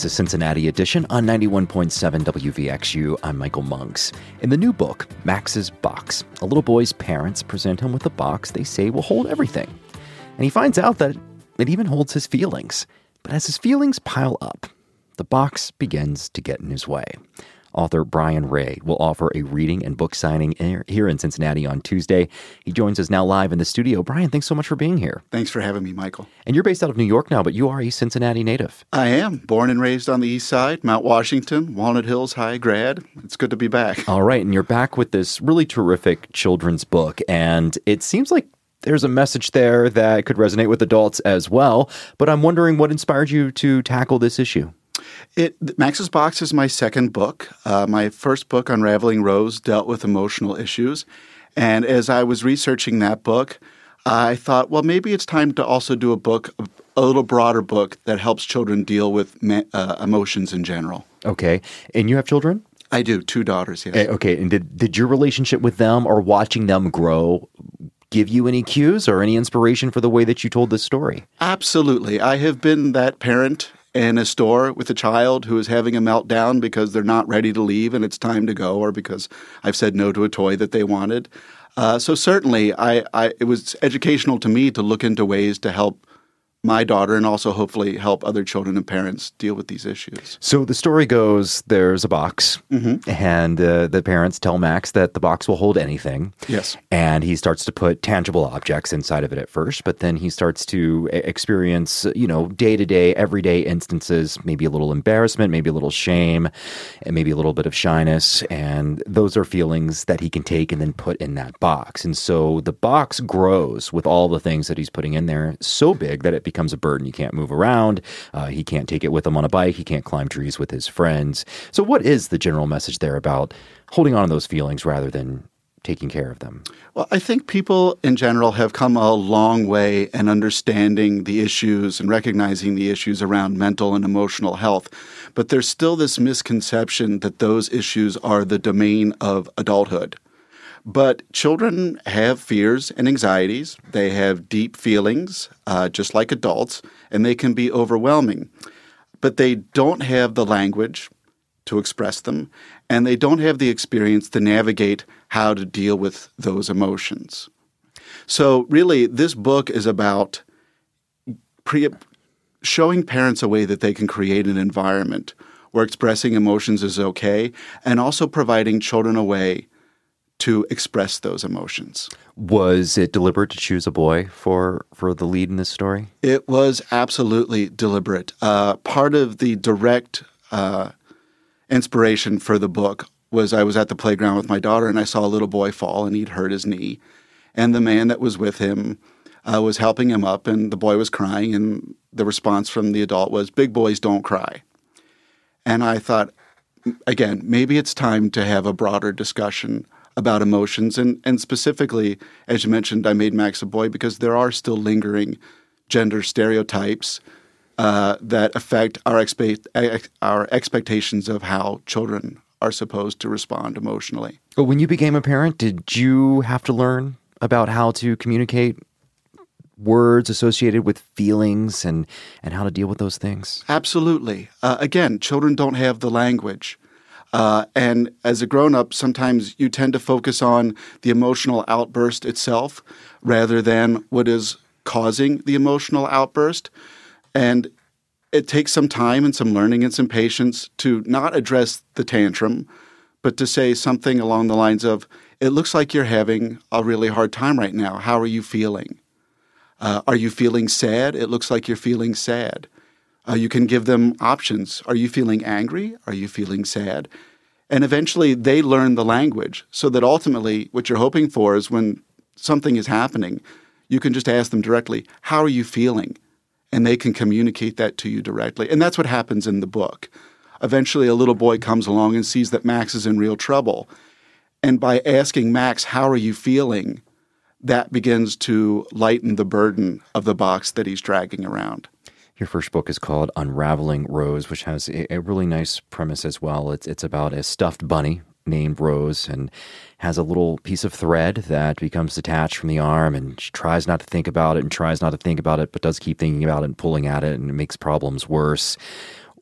This is Cincinnati Edition on 91.7 WVXU. I'm Michael Monks. In the new book, Max's Box, a little boy's parents present him with a box they say will hold everything. And he finds out that it even holds his feelings. But as his feelings pile up, the box begins to get in his way. Author Brian Ray will offer a reading and book signing here in Cincinnati on Tuesday. He joins us now live in the studio. Brian, thanks so much for being here. Thanks for having me, Michael. And you're based out of New York now, but you are a Cincinnati native. I am. Born and raised on the east side, Mount Washington, Walnut Hills High grad. It's good to be back. All right, and you're back with this really terrific children's book, and it seems like there's a message there that could resonate with adults as well, but I'm wondering what inspired you to tackle this issue? Max's Box is my second book. My first book, Unraveling Rose, dealt with emotional issues. And as I was researching that book, I thought, well, maybe it's time to also do a little broader book that helps children deal with emotions in general. Okay. And you have children? I do. 2 daughters, yes. Okay. And did your relationship with them or watching them grow give you any cues or any inspiration for the way that you told this story? Absolutely. I have been that parent in a store with a child who is having a meltdown because they're not ready to leave and it's time to go, or because I've said no to a toy that they wanted. So certainly, it was educational to me to look into ways to help my daughter and also hopefully help other children and parents deal with these issues. So the story goes, there's a box, and the parents tell Max that the box will hold anything. Yes. And he starts to put tangible objects inside of it at first, but then he starts to experience, day-to-day, everyday instances, maybe a little embarrassment, maybe a little shame, and maybe a little bit of shyness. And those are feelings that he can take and then put in that box. And so the box grows with all the things that he's putting in there, so big that it becomes a burden. He can't move around. He can't take it with him on a bike. He can't climb trees with his friends. So what is the general message there about holding on to those feelings rather than taking care of them? Well, I think people in general have come a long way in understanding the issues and recognizing the issues around mental and emotional health. But there's still this misconception that those issues are the domain of adulthood. But children have fears and anxieties. They have deep feelings, just like adults, and they can be overwhelming. But they don't have the language to express them, and they don't have the experience to navigate how to deal with those emotions. So really, this book is about showing parents a way that they can create an environment where expressing emotions is okay, and also providing children a way to express those emotions. Was it deliberate to choose a boy for the lead in this story? It was absolutely deliberate. Part of the direct inspiration for the book was I was at the playground with my daughter and I saw a little boy fall and he'd hurt his knee. And the man that was with him was helping him up and the boy was crying and the response from the adult was, "Big boys don't cry." And I thought, again, maybe it's time to have a broader discussion about emotions. And specifically, as you mentioned, I made Max a boy because there are still lingering gender stereotypes that affect our expectations of how children are supposed to respond emotionally. But when you became a parent, did you have to learn about how to communicate words associated with feelings and how to deal with those things? Absolutely. Again, children don't have the language. And as a grown-up, sometimes you tend to focus on the emotional outburst itself rather than what is causing the emotional outburst. And it takes some time and some learning and some patience to not address the tantrum, but to say something along the lines of, "It looks like you're having a really hard time right now. How are you feeling? Are you feeling sad? It looks like you're feeling sad." You can give them options. Are you feeling angry? Are you feeling sad? And eventually they learn the language so that ultimately what you're hoping for is when something is happening, you can just ask them directly, "How are you feeling?" And they can communicate that to you directly. And that's what happens in the book. Eventually a little boy comes along and sees that Max is in real trouble. And by asking Max, "How are you feeling?" that begins to lighten the burden of the box that he's dragging around. Your first book is called Unraveling Rose, which has a really nice premise as well. It's about a stuffed bunny named Rose and has a little piece of thread that becomes detached from the arm, and she tries not to think about it and tries not to think about it, but does keep thinking about it and pulling at it, and it makes problems worse.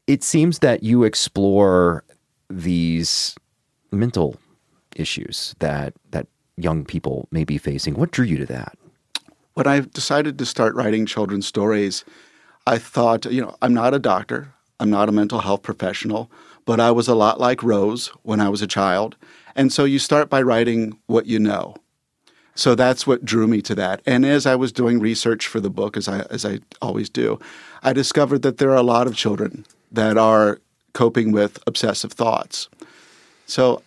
It seems that you explore these mental issues that young people may be facing. What drew you to that? When I decided to start writing children's stories, I thought, I'm not a doctor, I'm not a mental health professional, but I was a lot like Rose when I was a child. And so you start by writing what you know. So that's what drew me to that. And as I was doing research for the book, as I always do, I discovered that there are a lot of children that are coping with obsessive thoughts. So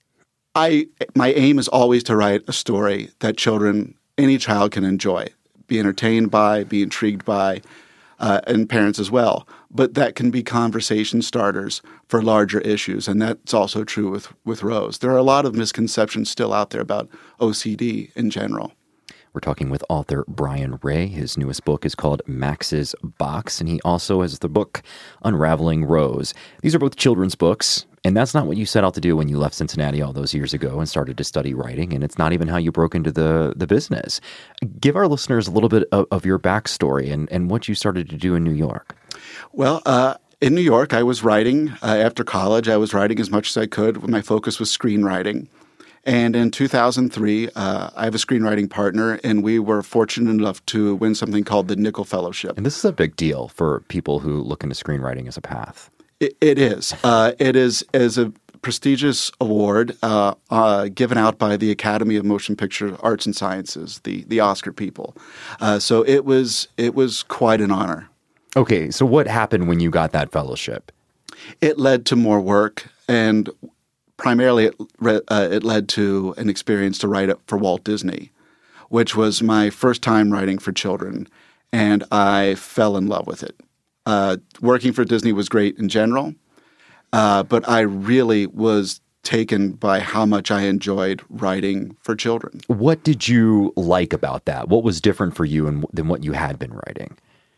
my aim is always to write a story that any child can enjoy, be entertained by, be intrigued by, and parents as well. But that can be conversation starters for larger issues, and that's also true with Rose. There are a lot of misconceptions still out there about OCD in general. We're talking with author Brian Ray. His newest book is called Max's Box, and he also has the book Unraveling Rose. These are both children's books, and that's not what you set out to do when you left Cincinnati all those years ago and started to study writing, and it's not even how you broke into the business. Give our listeners a little bit of your backstory and what you started to do in New York. Well, in New York, I was writing. After college, I was writing as much as I could. My focus was screenwriting. And in 2003, I have a screenwriting partner, and we were fortunate enough to win something called the Nicholl Fellowship. And this is a big deal for people who look into screenwriting as a path. It is. It is as a prestigious award given out by the Academy of Motion Picture Arts and Sciences, the Oscar people. So it was quite an honor. Okay, so what happened when you got that fellowship? It led to more work, and primarily it led to an experience to write it for Walt Disney, which was my first time writing for children, and I fell in love with it. Working for Disney was great in general, but I really was taken by how much I enjoyed writing for children. What did you like about that? What was different for you than what you had been writing?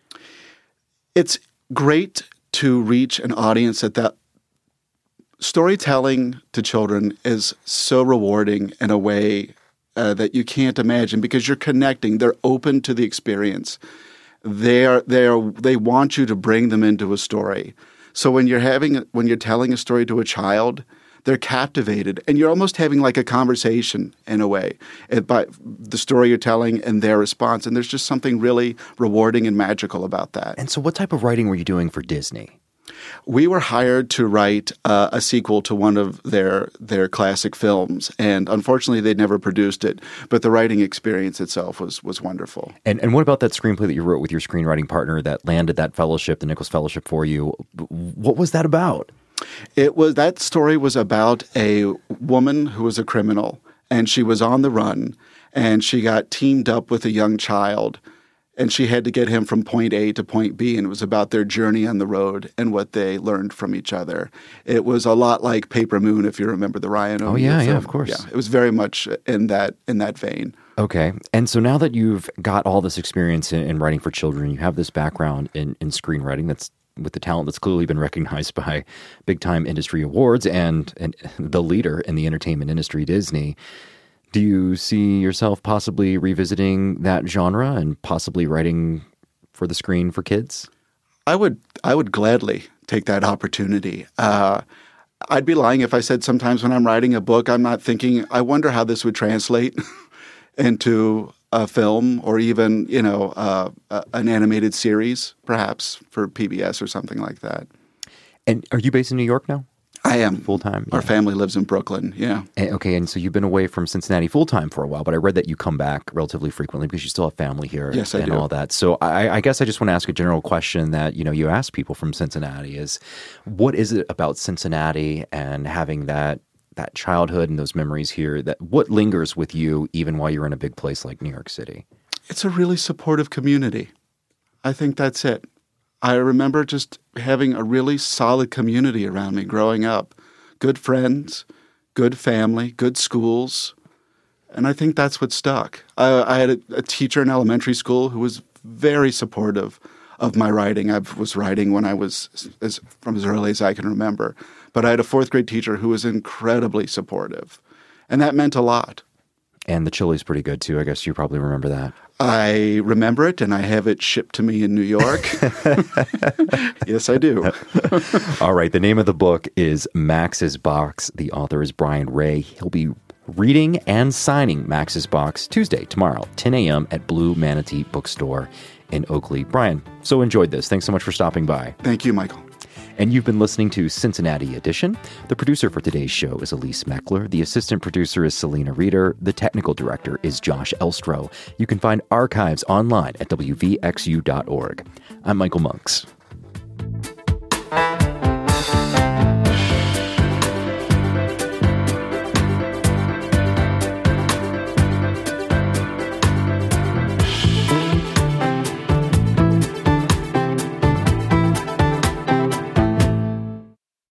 It's great to reach an audience that storytelling to children is so rewarding in a way that you can't imagine because you're connecting. They're open to the experience. They want you to bring them into a story. So when you're telling a story to a child, they're captivated, and you're almost having like a conversation in a way by the story you're telling and their response. And there's just something really rewarding and magical about that. And so what type of writing were you doing for Disney? We were hired to write a sequel to one of their classic films, and unfortunately, they never produced it. But the writing experience itself was wonderful. And what about that screenplay that you wrote with your screenwriting partner that landed that fellowship, the Nichols Fellowship, for you? What was that about? That story was about a woman who was a criminal, and she was on the run, and she got teamed up with a young child. And she had to get him from point A to point B, and it was about their journey on the road and what they learned from each other. It was a lot like Paper Moon, if you remember the Ryan O'Neal film. Yeah, of course. Yeah, it was very much in that vein. Okay. And so now that you've got all this experience in writing for children, you have this background in screenwriting that's with the talent that's clearly been recognized by big-time industry awards and the leader in the entertainment industry, Disney. Do you see yourself possibly revisiting that genre and possibly writing for the screen for kids? I would gladly take that opportunity. I'd be lying if I said sometimes when I'm writing a book, I'm not thinking, I wonder how this would translate into a film or even, an animated series, perhaps for PBS or something like that. And are you based in New York now? I am. Full-time? Our family lives in Brooklyn, yeah. And so you've been away from Cincinnati full-time for a while, but I read that you come back relatively frequently because you still have family here. Yes, I do. And all that. So I guess I just want to ask a general question that, you ask people from Cincinnati is, what is it about Cincinnati and having that childhood and those memories here, what lingers with you even while you're in a big place like New York City? It's a really supportive community. I think that's it. I remember just having a really solid community around me growing up. Good friends, good family, good schools. And I think that's what stuck. I had a teacher in elementary school who was very supportive of my writing. I was writing when I was from as early as I can remember. But I had a fourth grade teacher who was incredibly supportive. And that meant a lot. And the chili's pretty good, too. I guess you probably remember that. I remember it, and I have it shipped to me in New York. Yes, I do. All right. The name of the book is Max's Box. The author is Brian Ray. He'll be reading and signing Max's Box Tuesday, tomorrow, 10 a.m. at Blue Manatee Bookstore in Oakley. Brian, so enjoyed this. Thanks so much for stopping by. Thank you, Michael. And you've been listening to Cincinnati Edition. The producer for today's show is Elise Meckler. The assistant producer is Selena Reeder. The technical director is Josh Elstro. You can find archives online at wvxu.org. I'm Michael Monks.